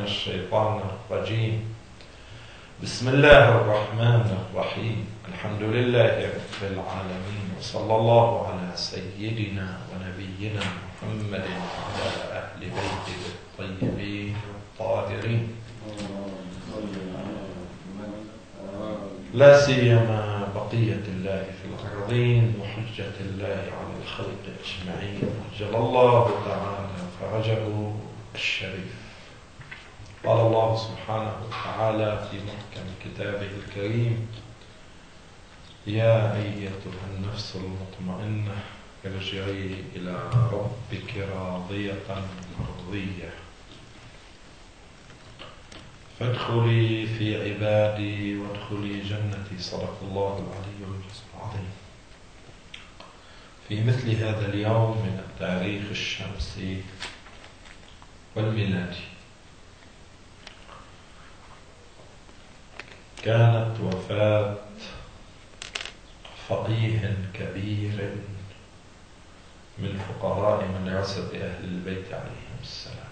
الشيطان الرجيم. بسم الله الرحمن الرحيم. الحمد لله رب العالمين، وصلى الله على سيدنا ونبينا محمد وعلى أهل بيته الطيبين الطاهرين، لا سيما بقية الله في الأرضين وحجة الله على الخلق أجمعين، عجل الله تعالى فرجه الشريف. قال الله سبحانه وتعالى في محكم كتابه الكريم: يا أيتها النفس المطمئنة ارجعي إلى ربك راضية مرضية فادخلي في عبادي وادخلي جنتي. صدق الله العلي العظيم. في مثل هذا اليوم من التاريخ الشمسي والميلادي كانت وفاة فقيه كبير من فقهاء مدرسة أهل البيت عليهم السلام،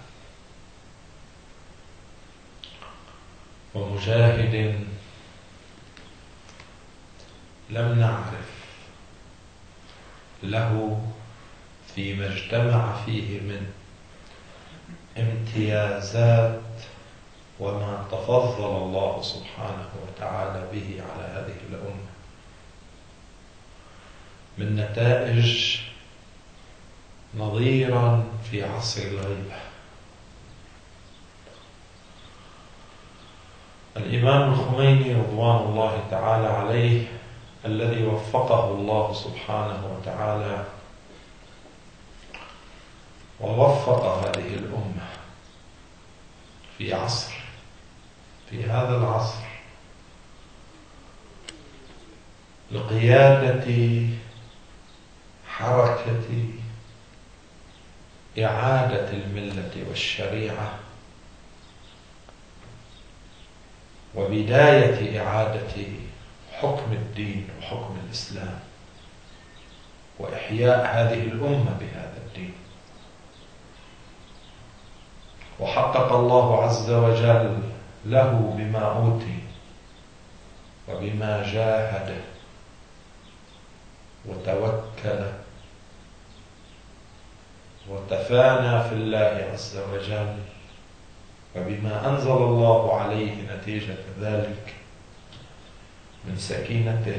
ومجاهد لم نعرف له فيما اجتمع فيه من امتيازات وما تفضل الله سبحانه وتعالى به على هذه الأمة من نتائج نظيرا في عصر الغيبة. الإمام الخميني رضوان الله تعالى عليه، الذي وفقه الله سبحانه وتعالى ووفق هذه الأمة في هذا العصر لقيادة حركة إعادة الملة والشريعة وبداية إعادة حكم الدين وحكم الإسلام وإحياء هذه الأمة بهذا الدين. وحقق الله عز وجل له بما أوتي وبما جاهد وتوكل وتفانى في الله عز وجل، وبما أنزل الله عليه نتيجة ذلك من سكينته،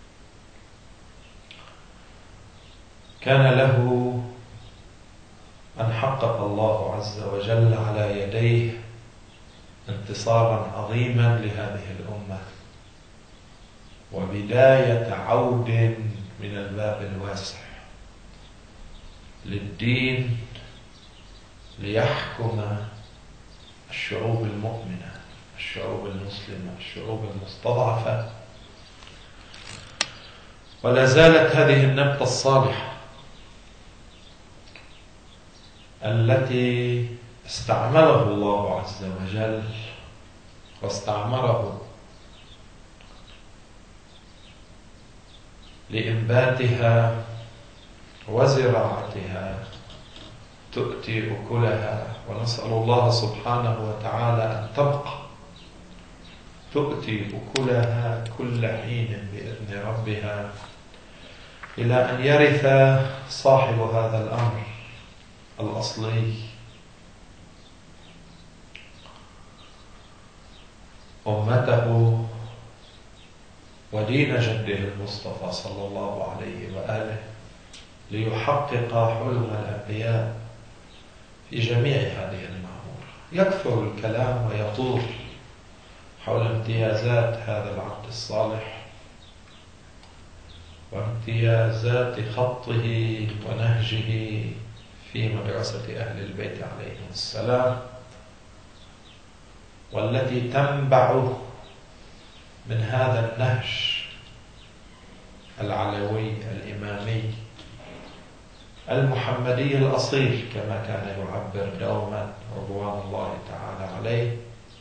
كان له أن حقق الله عز وجل على يديه انتصارا عظيما لهذه الأمة وبداية عود من الباب الواسع للدين ليحكم الشعوب المؤمنة، الشعوب المسلمة، الشعوب المستضعفة. ولا زالت هذه النبتة الصالحة التي استعمله الله عز وجل واستعمره لإنباتها وزراعتها تؤتي أكلها، ونسأل الله سبحانه وتعالى أن تبقى تؤتي أكلها كل حين بإذن ربها إلى أن يرث صاحب هذا الأمر الأصلي أمته ودين جده المصطفى صلى الله عليه وآله، ليحقق حلم الأنبياء في جميع هذه المعمورة. يكثر الكلام ويطول حول امتيازات هذا العبد الصالح وامتيازات خطه ونهجه في مدرسة أهل البيت عليهم السلام، والتي تنبع من هذا النهج العلوي الإمامي المحمدي الأصيل كما كان يعبر دوما رضوان الله تعالى عليه.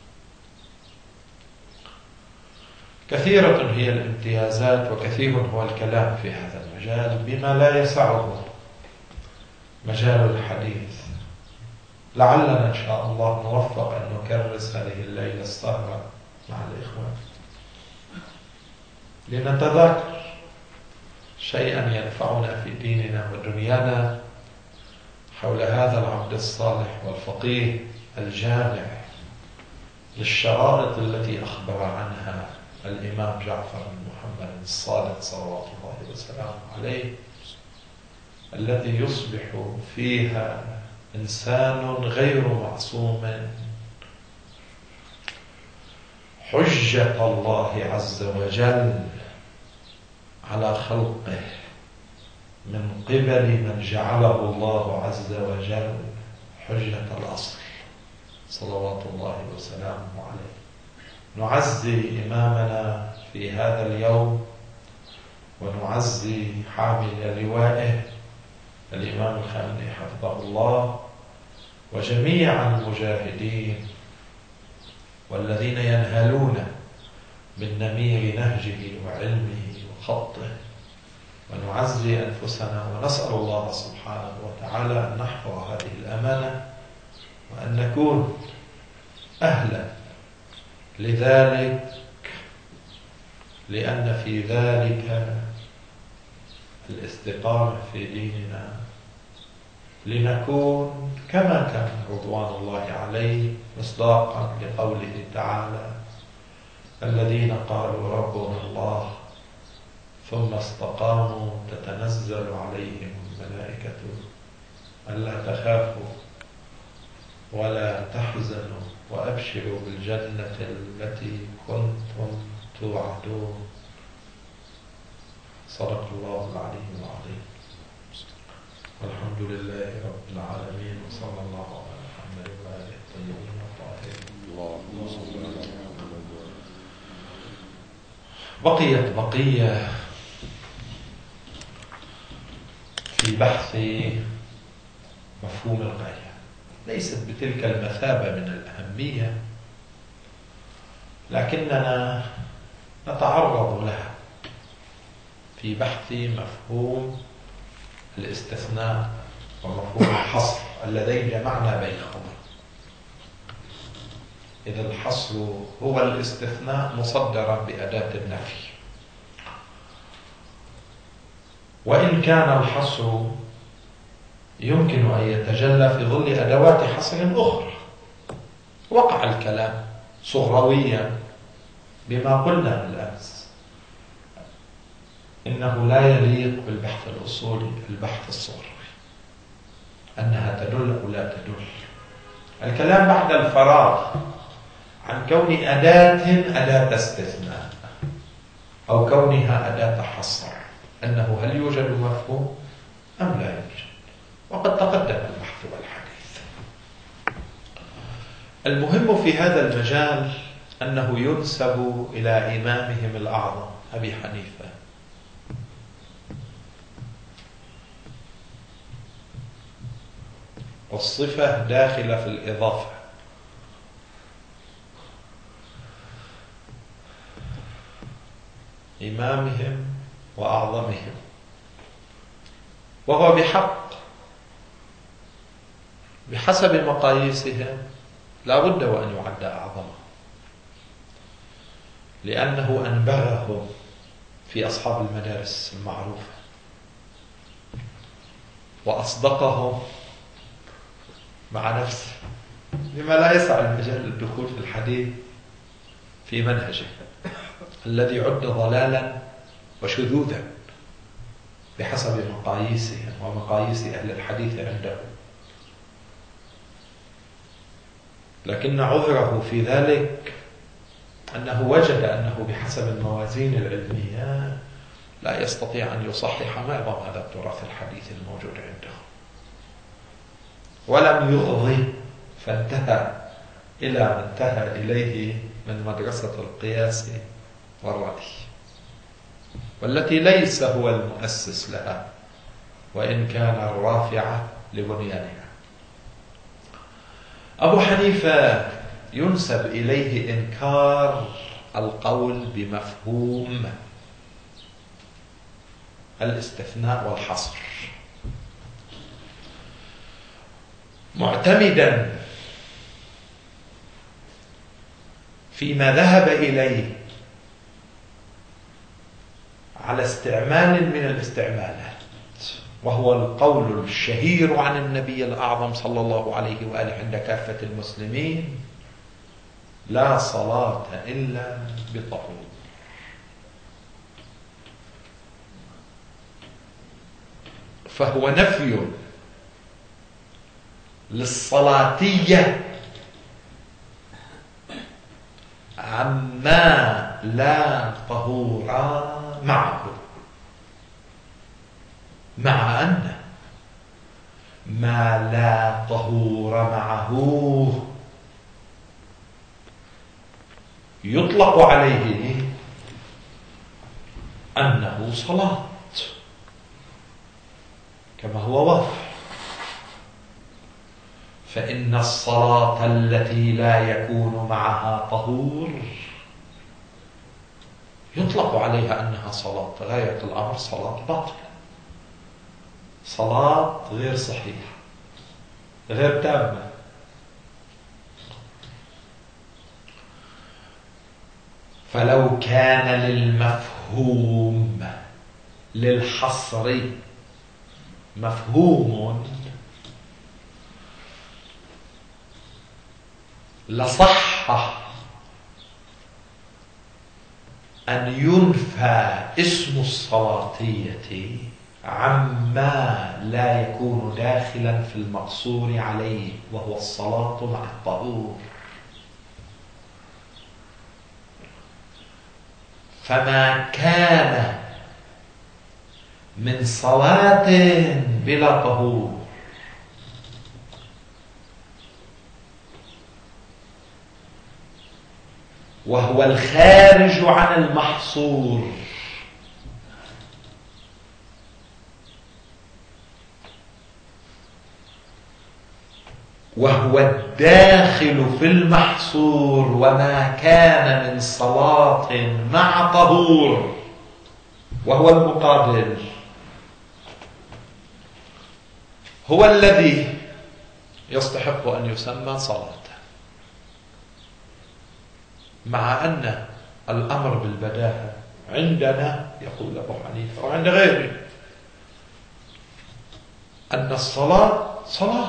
كثيرة هي الامتيازات وكثير هو الكلام في هذا المجال بما لا يسعه مجال الحديث لعلنا إن شاء الله نوفق أن نكرس هذه الليلة السهرة مع الإخوة لنتذاكر شيئا ينفعنا في ديننا ودنيانا حول هذا العبد الصالح والفقيه الجامع للشرائط التي أخبر عنها الإمام جعفر بن محمد الصادق صلوات الله وسلامه عليه، الذي يصبح فيها إنسان غير معصوم حجة الله عز وجل على خلقه من قبل من جعله الله عز وجل حجة الأصل صلوات الله وسلامه عليه. نعزي إمامنا في هذا اليوم ونعزي حامل لوائه الإمام الخامنئي حفظه الله وجميع المجاهدين والذين ينهلون من نمير نهجه وعلمه وخطه، ونعزي أنفسنا ونسأل الله سبحانه وتعالى أن نحفظ هذه الأمانة وأن نكون أهلا لذلك، لأن في ذلك الاستقامة في ديننا، لنكون كما كان رضوان الله عليه مصداقا لقوله تعالى: الذين قالوا ربنا الله ثم استقاموا تتنزل عليهم الملائكة ألا تخافوا ولا تحزنوا وأبشروا بالجنة التي كنتم توعدون. صدق الله العلي العظيم. والحمد لله رب العالمين، وصلى الله على محمد وآله الطيبين الطاهرين. اللهم صل على محمد. بقيت بقية في بحث مفهوم الغاية، ليست بتلك المثابة من الأهمية، لكننا نتعرض لها في بحث مفهوم الاستثناء ومفهوم الحصر اللذين جمعنا بينهما. إذا الحصر هو الاستثناء مصدرا بأداة النفي، وإن كان الحصر يمكن أن يتجلى في ظل أدوات حصر أخرى. وقع الكلام صغرويا بما قلنا بالأمس إنه لا يليق بالبحث الأصولي البحث الصغروي، أنها تدل أو لا تدل. الكلام بعد الفراغ عن كون أداة استثناء أو كونها أداة حصر، أنه هل يوجد مفهوم أم لا يوجد، وقد تقدم البحث والحديث. المهم في هذا المجال أنه ينسب إلى إمامهم الأعظم أبي حنيفة والصفة داخلة في الإضافة، إمامهم وأعظمهم، وهو بحق بحسب مقاييسهم لا بد وأن يعد أعظمهم، لأنه أنبغهم في أصحاب المدارس المعروفة وأصدقهم مع نفسه، لما لا يسع المجال للدخول في الحديث في منهجه الذي عد ضلالا وشذوذا بحسب مقاييسهم ومقاييس أهل الحديث عندهم. لكن عذره في ذلك أنه وجد أنه بحسب الموازين العلمية لا يستطيع أن يصحح معظم هذا التراث الحديث الموجود عنده، ولم يغضي فانتهى إلى ما انتهى إليه من مدرسة القياس والرأي، والتي ليس هو المؤسس لها وإن كان الرافع لبنيانها. أبو حنيفة ينسب إليه إنكار القول بمفهوم الاستثناء والحصر، معتمدا فيما ذهب إليه على استعمال من الاستعمالات، وهو القول الشهير عن النبي الأعظم صلى الله عليه وآله عند كافة المسلمين: لا صلاة إلا بطهور. فهو نفي للصلاتية عما لا طهور معه، مع أن ما لا طهور معه يطلق عليه أنه صلاة كما هو واضح. فإن الصلاة التي لا يكون معها طهور يطلق عليها أنها صلاة، غاية الأمر صلاة باطلة، صلاة غير صحيحة، غير تامة. فلو كان للمفهوم للحصر مفهوم لصح أن ينفى اسم الصلاتية عما لا يكون داخلا في المقصور عليه، وهو الصلاة مع الطهور. فما كان من صلاة بلا طهور وهو الخارج عن المحصور وهو الداخل في المحصور، وما كان من صلاة مع طهور وهو المقابل، هو الذي يستحق أن يسمى صلاة. مع أن الأمر بالبداهة عندنا، يقول أبو حنيفة وعند غيره، أن الصلاة صلاة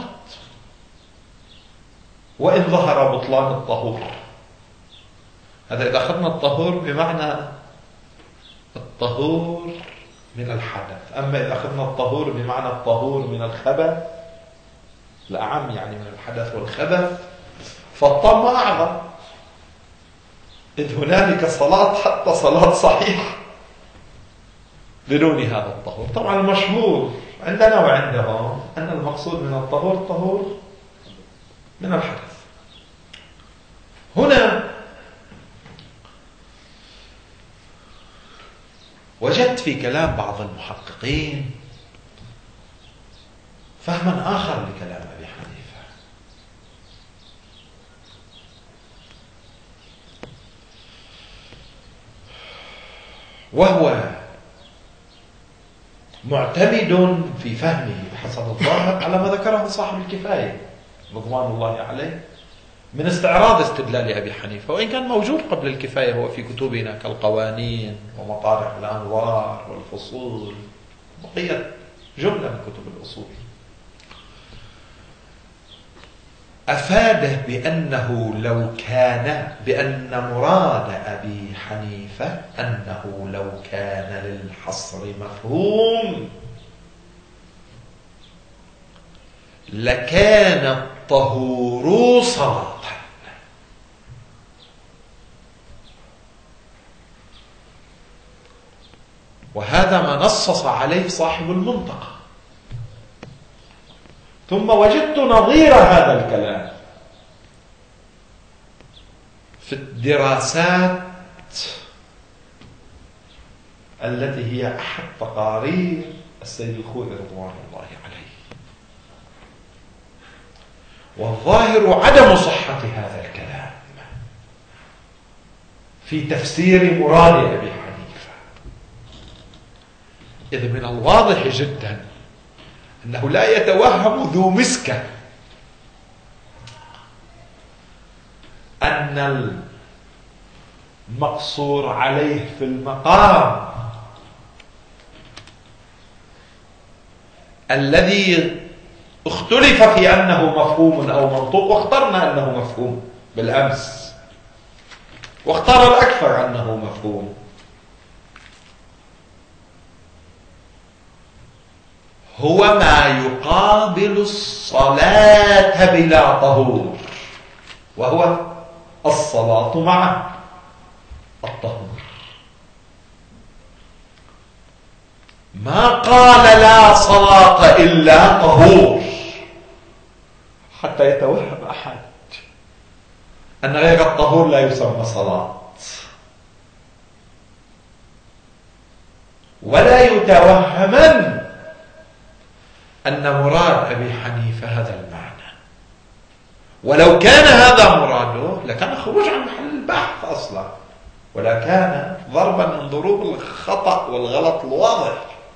وإن ظهر بطلان الطهور. هذا إذا أخذنا الطهور بمعنى الطهور من الحدث. أما إذا أخذنا الطهور بمعنى الطهور من الخبث الأعم، يعني من الحدث والخبث، فالطم أعظم، إذ هنالك صلاة حتى صلاة صحيحة بدون هذا الطهور. طبعا المشهور عندنا وعندهم أن المقصود من الطهور الطهور من الحدث. هنا وجدت في كلام بعض المحققين فهما آخر لكلام أبي حنيفة، وهو معتمد في فهمه بحسب الظاهر على ما ذكره صاحب الكفاية رضوان الله عليه من استعراض استدلال أبي حنيفة، وإن كان موجود قبل الكفاية هو في كتبنا كالقوانين ومطارح الأنوار والفصول، بقيت جملة من كتب الأصول. أفاده بأن مراد أبي حنيفة أنه لو كان للحصر مفهوم لكان الطهور صلاة، وهذا ما نصص عليه صاحب المنطقة. ثم وجدت نظير هذا الكلام في الدراسات التي هي أحد تقارير السيد الخوئي رضوان الله عليه، والظاهر عدم صحة هذا الكلام في تفسير مراد أبي حنيفة، إذ من الواضح جدا أنه لا يتوهم ذو مسكة أن المقصور عليه في المقام الذي اختلف في أنه مفهوم أو منطوق، واخترنا أنه مفهوم بالأمس، واختار الأكثر أنه مفهوم، هو ما يقابل الصلاة بلا طهور، وهو الصلاة مع الطهور. ما قال لا صلاة إلا طهور حتى يتوهم أحد أن غير الطهور لا يسمى صلاة، ولا يتوهمن أن مراد أبي حنيفة هذا المعنى، ولو كان هذا مراده لكان خروج عن محل البحث أصلا، ولا كان ضربا من ضروب الخطأ والغلط الواضح.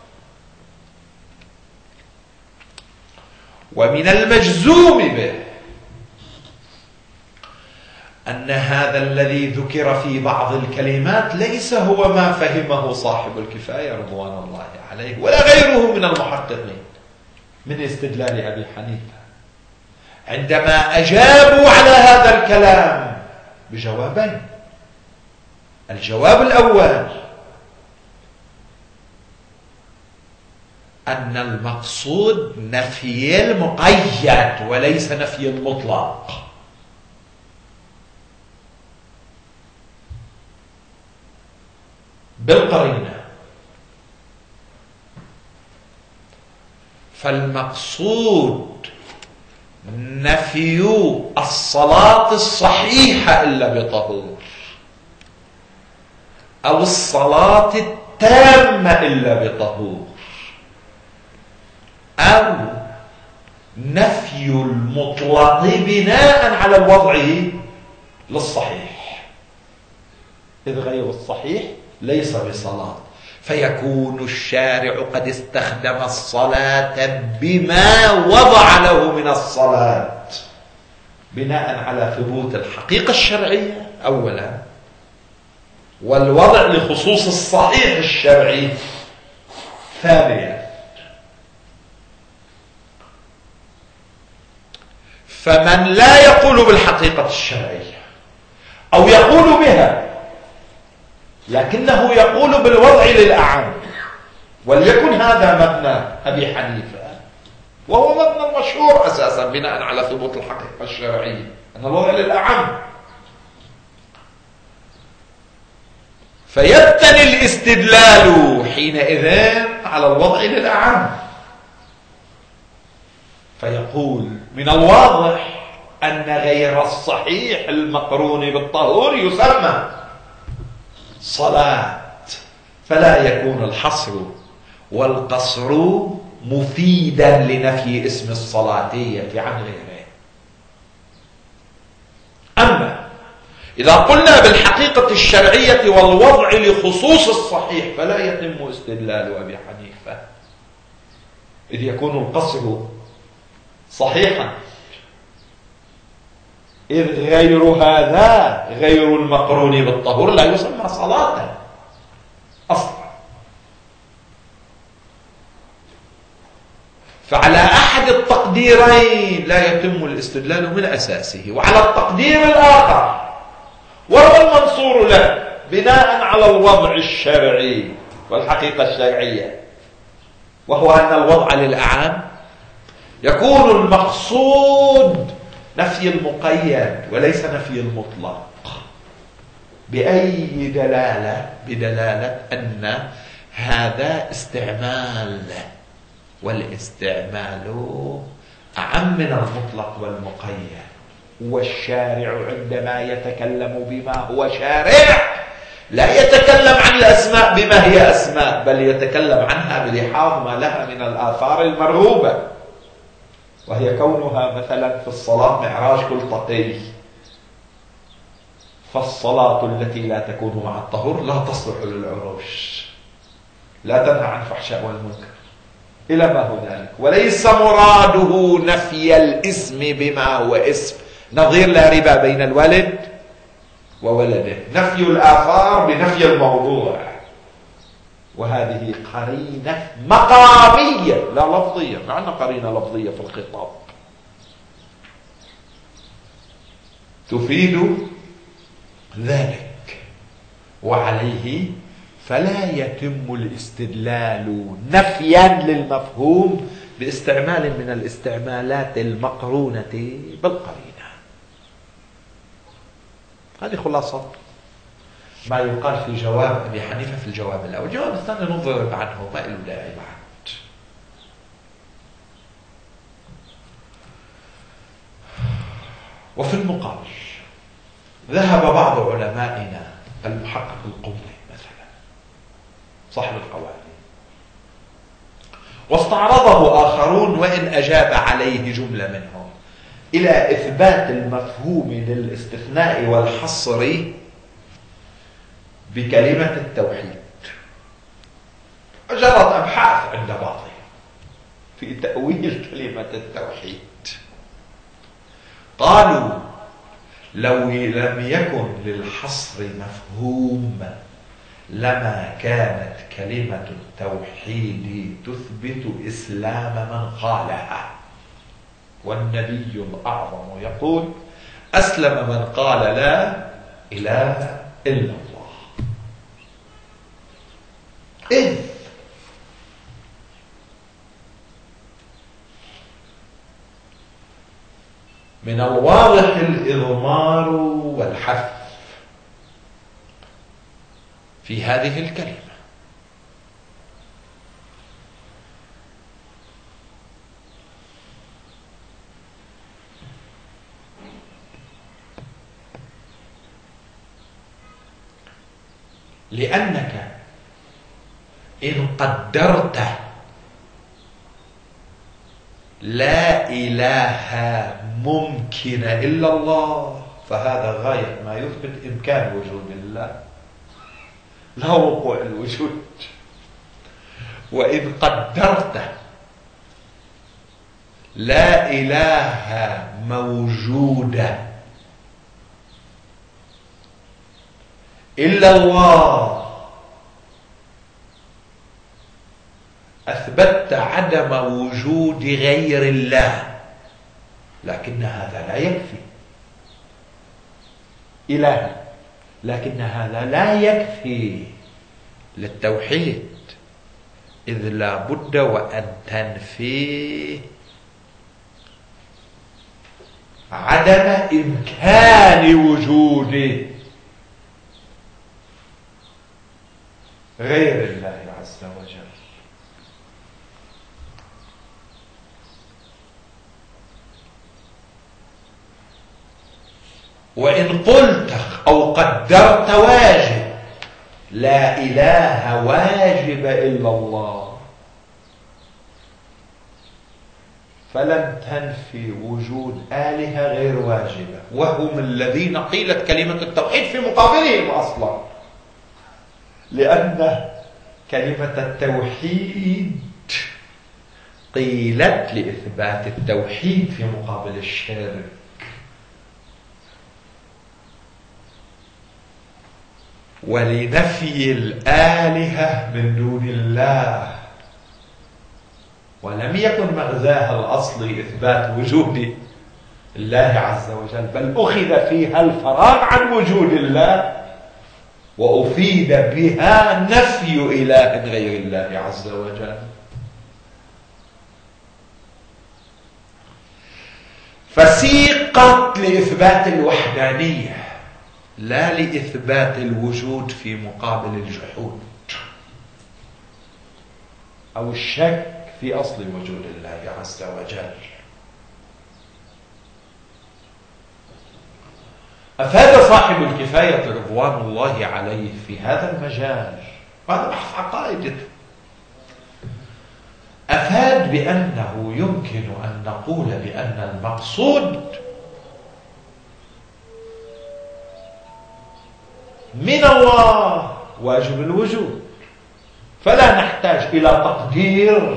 ومن المجزوم به أن هذا الذي ذكر في بعض الكلمات ليس هو ما فهمه صاحب الكفاية رضوان الله عليه ولا غيره من المحققين من استدلال أبي حنيفة، عندما أجابوا على هذا الكلام بجوابين. الجواب الأول أن المقصود نفي المقيد وليس نفي المطلق، بالقرينة. فالمقصود نفي الصلاة الصحيحة إلا بطهور، أو الصلاة التامة إلا بطهور، أو نفي المطلق بناء على الوضع للصحيح، إذ غير الصحيح ليس بصلاة، فيكون الشارع قد استخدم الصلاة بما وضع له من الصلاة بناء على ثبوت الحقيقة الشرعية أولا، والوضع لخصوص الصحيح الشرعي ثانيا. فمن لا يقول بالحقيقة الشرعية أو يقول بها لكنه يقول بالوضع للأعم، وليكن هذا مبنى أبي حنيفة، وهو مبنى المشهور أساسا بناء على ثبوت الحقيقة الشرعية أن الوضع للأعم، فيبتني الاستدلال حينئذ على الوضع للأعم، فيقول من الواضح أن غير الصحيح المقرون بالطهور يسمى صلاة، فلا يكون الحصر والقصر مفيدا لنفي اسم الصلاتية عن غيره. أما إذا قلنا بالحقيقة الشرعية والوضع لخصوص الصحيح فلا يتم استدلال أبي حنيفة، إذ يكون القصر صحيحا، إذ غير هذا غير المقرون بالطهور لا يسمى صلاة أصلا. فعلى أحد التقديرين لا يتم الاستدلال من أساسه، وعلى التقدير الآخر وهو المنصور له بناء على الوضع الشرعي والحقيقة الشرعية، وهو أن الوضع للأعام يكون المقصود نفي المقيد وليس نفي المطلق، بأي دلالة؟ بدلالة أن هذا استعمال، والاستعمال أعم من المطلق والمقيد. والشارع عندما يتكلم بما هو شارع لا يتكلم عن الأسماء بما هي أسماء، بل يتكلم عنها بلحاظ ما لها من الآثار المرغوبة، وهي كونها مثلا في الصلاة معراج كل تقي، فالصلاة التي لا تكون مع الطهور لا تصلح للعروش، لا تنهى عن الفحشاء والمنكر إلى ما هنالك، وليس مراده نفي الاسم بما هو اسم، نظير لا ربا بين الولد وولده، نفي الآثار بنفي الموضوع، وهذه قرينة مقامية لا لفظية. ما عندنا قرينة لفظية في الخطاب تفيد ذلك، وعليه فلا يتم الاستدلال نفيا للمفهوم باستعمال من الاستعمالات المقرونة بالقرينة. هذه خلاصة ما يقال في جواب أبي حنيفة في الجواب الأول. الجواب الثاني نضرب عنه، ما له داعي بعد. وفي المقابل ذهب بعض علمائنا، المحقق القمي مثلا صاحب القوانين، واستعرضه آخرون وإن أجاب عليه جملة منهم، إلى إثبات المفهوم للاستثناء والحصر بكلمة التوحيد. جرت أبحاث عند بعضهم في تأويل كلمة التوحيد. قالوا لو لم يكن للحصر مفهوم لما كانت كلمة التوحيد تثبت إسلام من قالها، والنبي الأعظم يقول: أسلم من قال لا إله إلا الله. إذ من الواضح الإضمار والحث في هذه الكلمة، لأنك إن قدرت لا إله ممكن إلا الله فهذا غاية ما يثبت إمكان وجود الله لا وقوع الوجود. وإن قدرت لا إله موجودة إلا الله أثبتت عدم وجود غير الله، لكن هذا لا يكفي إله، لكن هذا لا يكفي للتوحيد، إذ لا بد وأن تنفي عدم إمكان وجود غير الله عز وجل. وإن قلت أو قدرت واجب، لا إله واجب إلا الله، فلن تنفي وجود آلهة غير واجبة، وهم الذين قيلت كلمة التوحيد في مقابلهم أصلا، لأن كلمة التوحيد قيلت لإثبات التوحيد في مقابل الشرك. ولنفي الآلهة من دون الله، ولم يكن مغزاها الأصلي إثبات وجود الله عز وجل، بل أخذ فيها الفراغ عن وجود الله وأفيد بها نفي إله غير الله عز وجل. فسيقت لإثبات الوحدانية لا لإثبات الوجود في مقابل الجحود أو الشك في أصل وجود الله عز وجل. أفاد صاحب الكفاية رضوان الله عليه في هذا المجال، وهذا بحث عقائدي، أفاد بأنه يمكن أن نقول بأن المقصود من الله واجب الوجود، فلا نحتاج إلى تقدير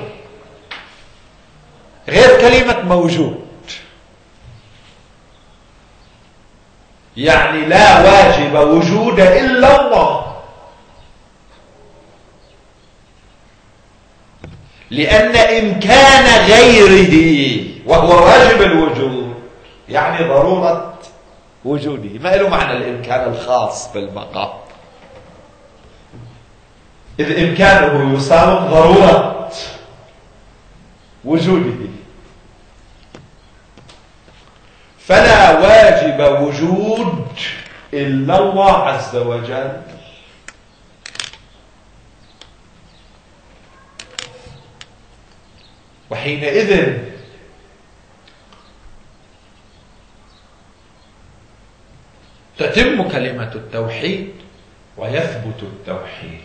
غير كلمة موجود، يعني لا واجب وجود إلا الله، لأن إمكان غيره وهو واجب الوجود يعني ضرورة وجوده، ما له معنى الإمكان الخاص بالمقام، إذ إمكانه يساوي ضرورة وجوده. فلا واجب وجود إلا الله عز وجل، وحينئذ تتم كلمة التوحيد ويثبت التوحيد.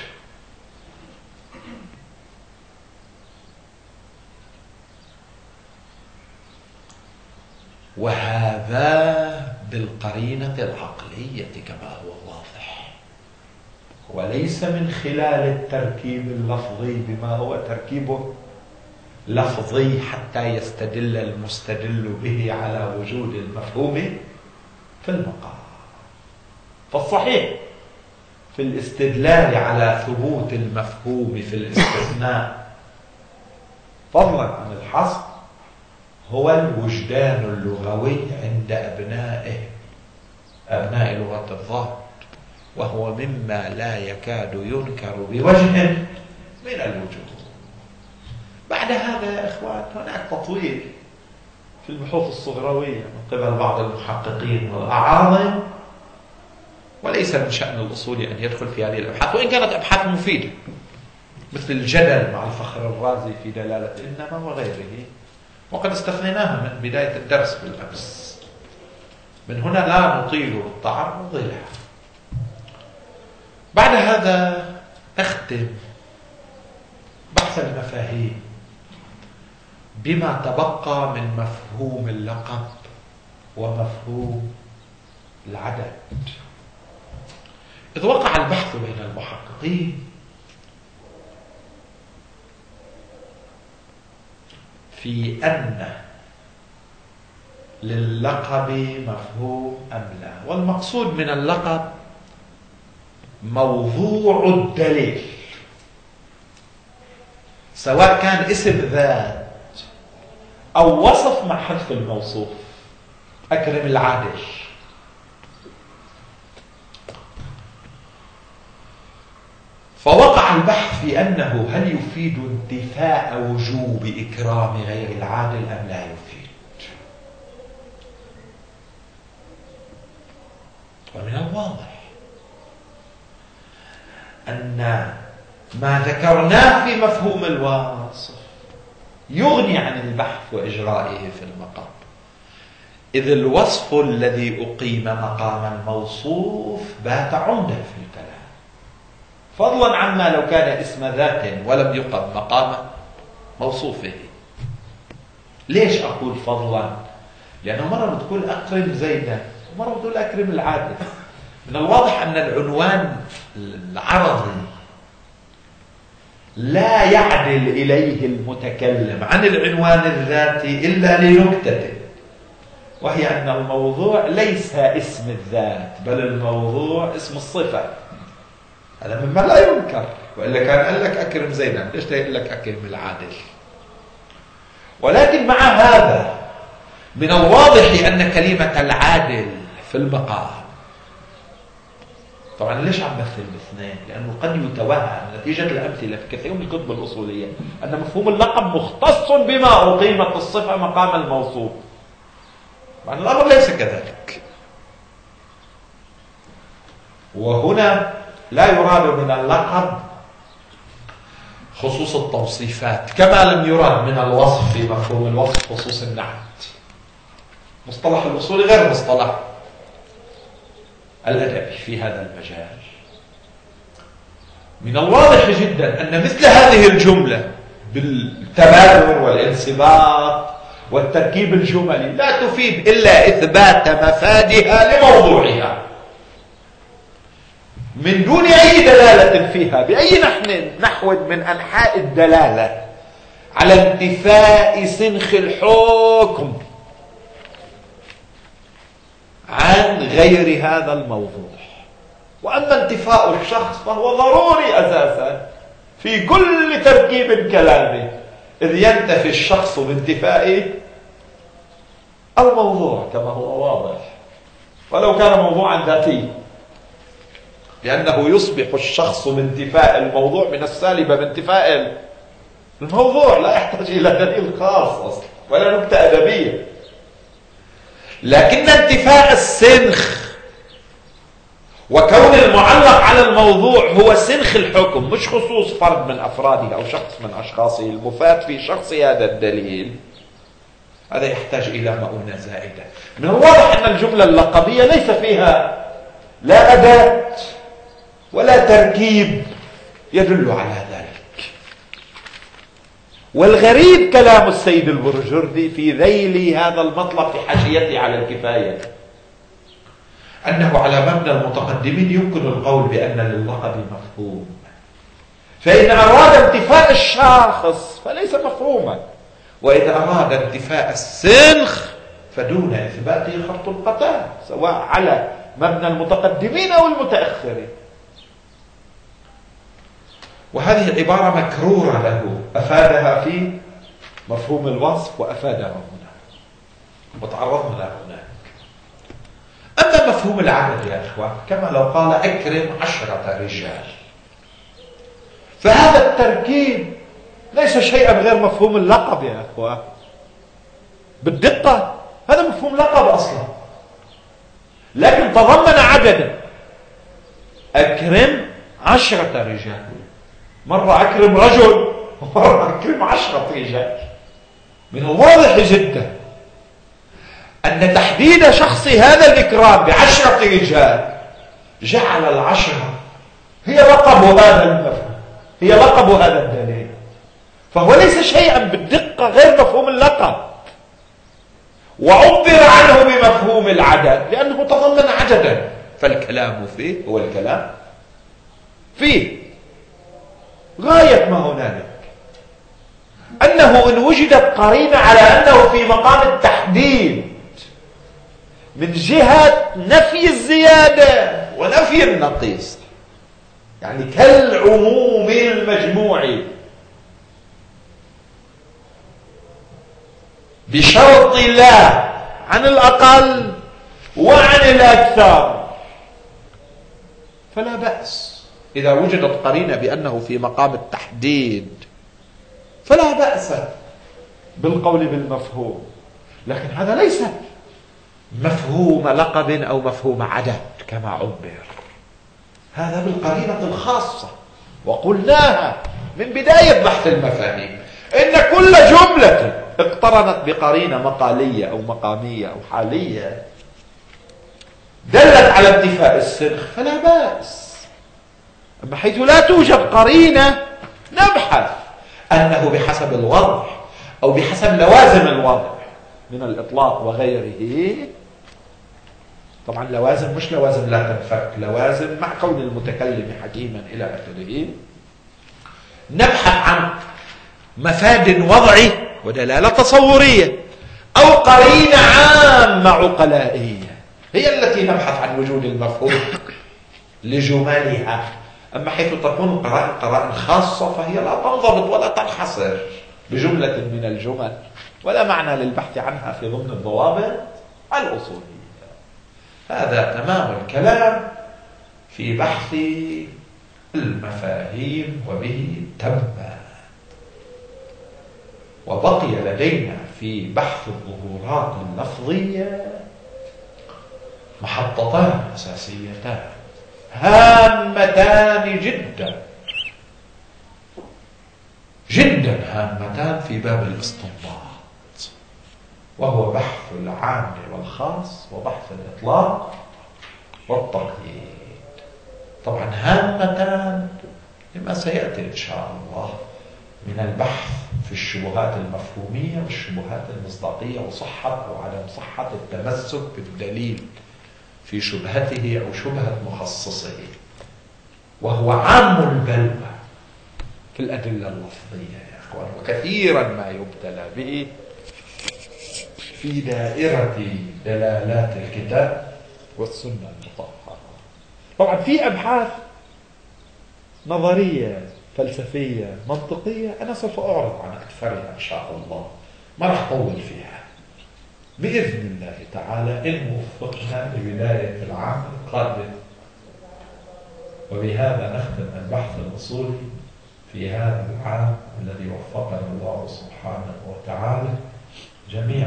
وهذا بالقرينة العقلية كما هو واضح، وليس من خلال التركيب اللفظي بما هو تركيبه لفظي حتى يستدل المستدل به على وجود المفهوم في المقام. فالصحيح في الاستدلال على ثبوت المفهوم في الاستثناء فضلا عن الحصر هو الوجدان اللغوي عند أبناء لغة الضاد، وهو مما لا يكاد ينكر بوجه من الوجوه. بعد هذا يا إخوان هناك تطويل في البحوث الصغروية من قبل بعض المحققين والأعاظم، وليس من شأن الأصول أن يدخل في هذه الأبحاث، وإن كانت أبحاث مفيدة مثل الجدل مع الفخر الرازي في دلالة إنما وغيره، وقد استثنيناها من بداية الدرس بالأمس. من هنا لا نطيل التعرض لها. بعد هذا أختم بحث المفاهيم بما تبقى من مفهوم اللقب ومفهوم العدد. إذ وقع البحث بين المحققين في أن للقب مفهوم أم لا، والمقصود من اللقب موضوع الدليل، سواء كان اسم ذات أو وصف مع حذف الموصوف. أكرم العادل، فوقع البحث في أنه هل يفيد انتفاء وجوب إكرام غير العادل أم لا يفيد. ومن الواضح أن ما ذكرناه في مفهوم الواصف يغني عن البحث وإجرائه في المقام، إذ الوصف الذي أقيم مقام الموصوف بات عمدة في الكلام، فضلا عما لو كان اسم ذات ولم يقم مقام موصوفه. ليش أقول فضلا؟ لأنه مرة بتقول أكرم زيدا ومرة بتقول أكرم العادل. من الواضح أن العنوان العرضي لا يعدل إليه المتكلم عن العنوان الذاتي إلا لنكتة، وهي أن الموضوع ليس اسم الذات بل الموضوع اسم الصفة. هذا مما لا ينكر، وإلا كان قال لك أكرم زيدا، ليش يقول لك أكرم العادل؟ ولكن مع هذا من الواضح أن كلمة العادل في المقام، طبعا ليش عم مثل باثنين؟ لأنه قد يتوهم نتيجة الأمثلة في كثير من الكتب الأصولية أن مفهوم اللقب مختص بما أقيمت الصفة مقام الموصوف، مع أن الأمر ليس كذلك. وهنا لا يراد من اللقب خصوص التوصيفات، كما لم يراد من الوصف في مفهوم الوصف خصوص النعت. مصطلح الأصول غير مصطلح الأدبي في هذا المجال. من الواضح جدا أن مثل هذه الجملة بالتبادر والانصباط والتركيب الجملي لا تفيد إلا إثبات مفادها لموضوعها من دون أي دلالة فيها بأي نحو من أنحاء الدلالة على انتفاء سنخ الحكم عن غير هذا الموضوع. وأما انتفاء الشخص فهو ضروري أساسا في كل تركيب كلامي، إذ ينتفي الشخص بانتفاء الموضوع كما هو واضح، ولو كان موضوعا ذاتي، لأنه يصبح الشخص بانتفاء الموضوع من السالب بانتفاء الموضوع، لا يحتاج إلى دليل خاص أصلا ولا نكتة أدبية. لكن انتفاء السنخ وكون المعلق على الموضوع هو سنخ الحكم، مش خصوص فرد من أفراده أو شخص من أشخاصه المفاد في شخص هذا الدليل، هذا يحتاج إلى مؤونة زائدة. من الواضح أن الجملة اللقبية ليس فيها لا أداة ولا تركيب يدل على ذلك. والغريب كلام السيد البرجردي في ذيل هذا المطلب في حاشيته على الكفاية، أنه على مبنى المتقدمين يمكن القول بأن للقب مفهوم، فإن أراد انتفاء الشاخص فليس مفهوما، وإن أراد انتفاء السنخ فدون إثباته خط القتال، سواء على مبنى المتقدمين أو المتأخرين. وهذه العبارة مكرورة له، أفادها في مفهوم الوصف وأفادها هنا وتعرضنا لها هناك. أما مفهوم العدد يا إخوان، كما لو قال أكرم 10 رجال، فهذا التركيب ليس شيئا غير مفهوم اللقب يا إخوان بالدقة، هذا مفهوم لقب أصلا، لكن تضمن عددا. أكرم 10 رجال، مرة أكرم رجل ومرة أكرم 10 رجال. من الواضح جدا أن تحديد شخص هذا الإكرام ب10 رجال جعل 10 هي لقب هذا المفهوم، هي لقب هذا الدليل، فهو ليس شيئا بالدقة غير مفهوم اللقب، وعبر عنه بمفهوم العدد لأنه تضمن عددا، فالكلام فيه هو الكلام فيه. غاية ما هنالك أنه إن وجدت قرينة على أنه في مقام التحديد من جهة نفي الزيادة ونفي النقيص، يعني كالعموم المجموعي بشرط لا عن الأقل وعن الأكثر، فلا بأس. إذا وجدت قرينة بأنه في مقام التحديد فلا بأس بالقول بالمفهوم، لكن هذا ليس مفهوم لقب أو مفهوم عدد كما عبر، هذا بالقرينة الخاصة. وقلناها من بداية بحث المفاهيم إن كل جملة اقترنت بقرينة مقالية أو مقامية أو حالية دلت على انتفاء السنخ فلا بأس. أما حيث لا توجد قرينة نبحث أنه بحسب الوضع أو بحسب لوازم الوضع من الإطلاق وغيره. طبعا لوازم مش لوازم لا تنفك، لوازم مع كون المتكلم حكيما إلى آخره. نبحث عن مفاد وضعي ودلالة تصورية أو قرينة عامة عقلائية هي التي نبحث عن وجود المفهوم لجمالها. أما حيث تكون قرائن خاصة فهي لا تنضبط ولا تنحصر بجملة من الجمل، ولا معنى للبحث عنها في ضمن الضوابط الأصولية. هذا تمام الكلام في بحث المفاهيم وبه تم. وبقي لدينا في بحث الظهورات اللفظية محطتان أساسيتان هامتان جدا جدا هامتان في باب الاستنباط، وهو بحث العام والخاص وبحث الإطلاق والتقييد. طبعا هامتان لما سيأتي إن شاء الله من البحث في الشبهات المفهومية والشبهات المصداقية وصحة أو عدم صحة التمسك بالدليل في شبهته أو شبهة مخصصه، وهو عام البلوى في الأدلة اللفظية يا أخوان، وكثيرا ما يبتلى به في دائرة دلالات الكتاب والسنة المطهرة. طبعا في أبحاث نظرية فلسفية منطقية أنا سوف أعرض عن أكثرها إن شاء الله، ما راح أطول فيها بإذن الله تعالى إن وفقنا لبداية العام القادم. وبهذا نختم البحث الأصولي في هذا العام الذي وفقنا الله سبحانه وتعالى جميعا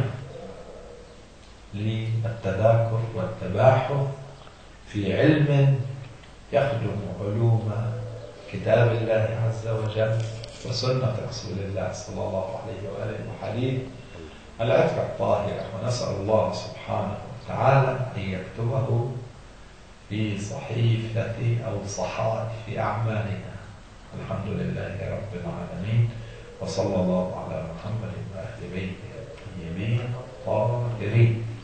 للتذاكر والتباحث في علم يخدم علوم كتاب الله عز وجل وسنة رسول الله صلى الله عليه وآله وحديث العترة الطاهرة. ونسأل الله سبحانه وتعالى أن يكتبه في صحيفة أو صحائف أعمالنا. الحمد لله رب العالمين، وصلى الله على محمد وآل بيته الطيبين الطاهرين.